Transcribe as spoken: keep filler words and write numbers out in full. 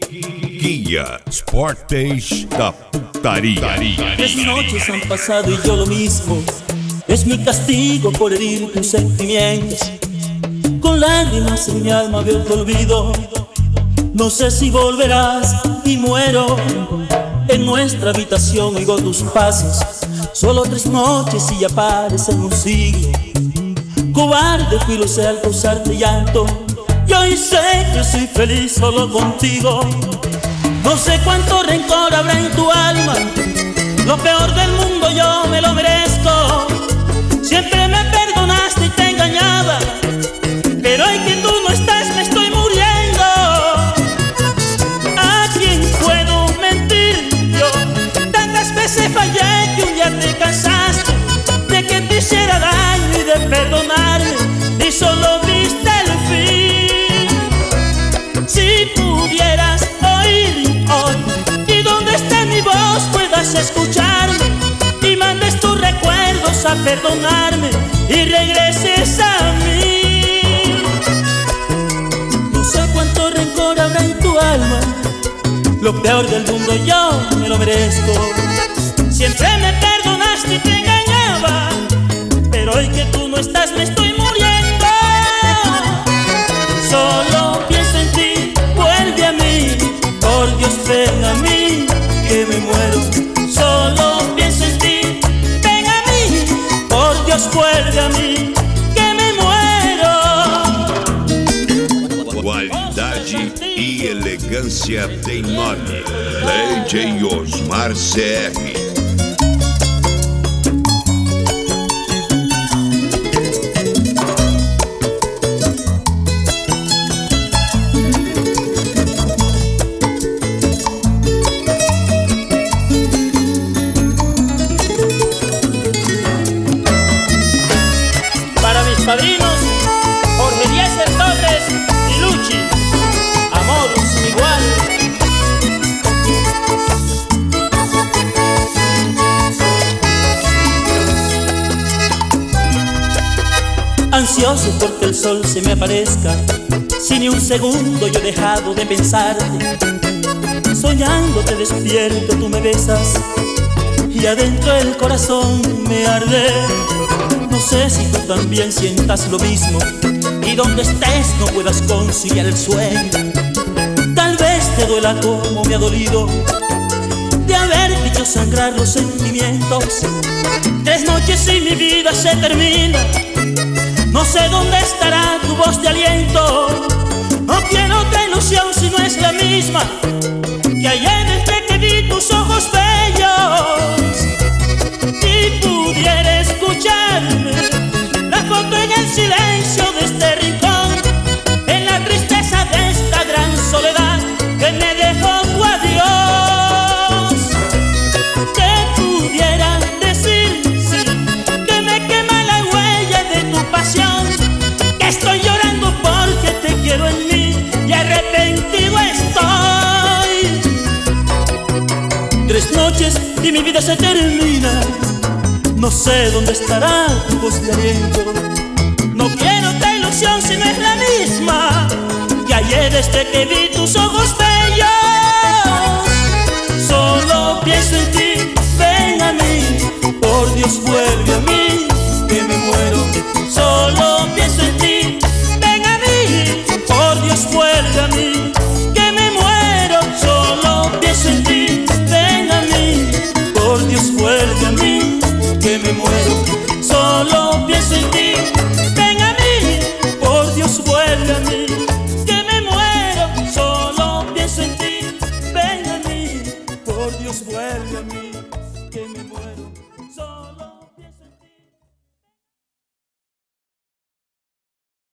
Guia Sportes da Putaria. Tres noches han pasado y yo lo mismo. Es mi castigo por herir tus sentimientos. Con lágrimas en mi alma veo tu olvido. No sé si volverás y muero. En nuestra habitación oigo tus pasos. Solo tres noches y ya parecen un siglo. Cobarde fui, lo sé, al causarte llanto. Y hoy sé que soy feliz solo contigo. No sé cuánto rencor habrá en tu alma. Lo peor del mundo yo me lo merezco. Siempre me perdonaste y te engañaba, pero hoy que tú no estás me estoy muriendo. ¿A quién puedo mentir yo? Tantas veces fallé que un día te cansaste de que te hiciera daño y de perdonarme, y solo viste el fin. Si pudieras oír hoy y donde esté mi voz puedas escucharme y mandes tus recuerdos a perdonarme y regreses a mí. No sé cuánto rencor habrá en tu alma. Lo peor del mundo yo me lo merezco. Siempre me perdonaste y te engañaba, pero hoy que tú no estás me estoy muriendo. Solo pienso en ti, vuelve a mí. Por Dios ven a mí, que me muero. Solo pienso en ti, ven a mí. Por Dios vuelve a mí, que me muero. Qualidade e elegância tem nome. D J Osmar C R. Padrinos, Jorge Eliezer Torres y Luchi, amor sin igual. Ansioso porque el sol se me aparezca, si ni un segundo yo he dejado de pensarte. Soñando te despierto, tú me besas y adentro el corazón me arde. No sé si tú también sientas lo mismo y donde estés no puedas conciliar el sueño. Tal vez te duela como me ha dolido de haber hecho sangrar los sentimientos. Tres noches y mi vida se termina. No sé dónde estará tu voz de aliento. No quiero otra ilusión si no es la misma que ayer desde que vi tus ojos bellos. Si pudiera escucharme la foto en el silencio de este rincón, en la tristeza de esta gran soledad que me dejó tu adiós. Te pudiera decir, sí, que me quema la huella de tu pasión, que estoy llorando porque te quiero en mí y arrepentido estoy. Tres noches y mi vida se termina. No sé dónde estará tu voz de aliento. No quiero otra ilusión si no es la misma que ayer desde que vi tus ojos bellos. Solo pienso en ti, ven a mí. Por Dios vuelve a mí, que me muero. Solo pienso en ti, ven a mí. Por Dios vuelve a mí, que me muero. Solo pienso en ti, ven a mí. Por Dios vuelve a mí, que me muero. Solo pienso en ti, ven a mí. Por Dios vuelve a mí, que me muero. Solo pienso en ti, ven a mí. Por Dios vuelve a mí.